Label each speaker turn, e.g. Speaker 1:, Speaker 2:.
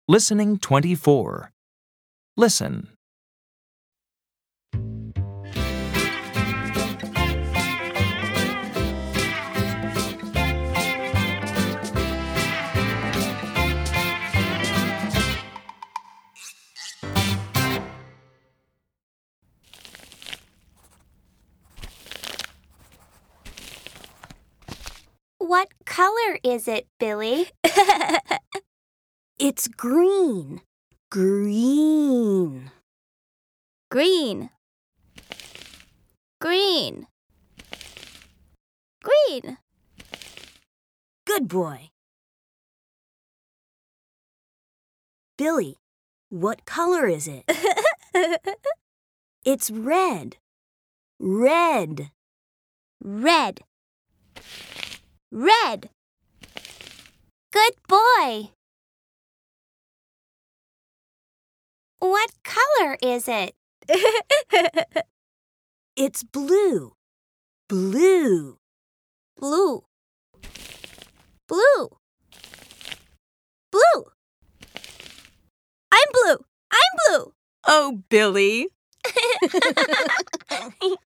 Speaker 1: Listening 24. Listen.
Speaker 2: What color is it, Billy?
Speaker 3: It's green. Green.
Speaker 2: Green. Green. Green.
Speaker 3: Good boy. Billy, what color is it? It's red. Red.
Speaker 2: Red. Red. Good boy. What color is it?
Speaker 3: It's blue. Blue.
Speaker 2: Blue. Blue. Blue. I'm blue. I'm blue.
Speaker 3: Oh, Billy.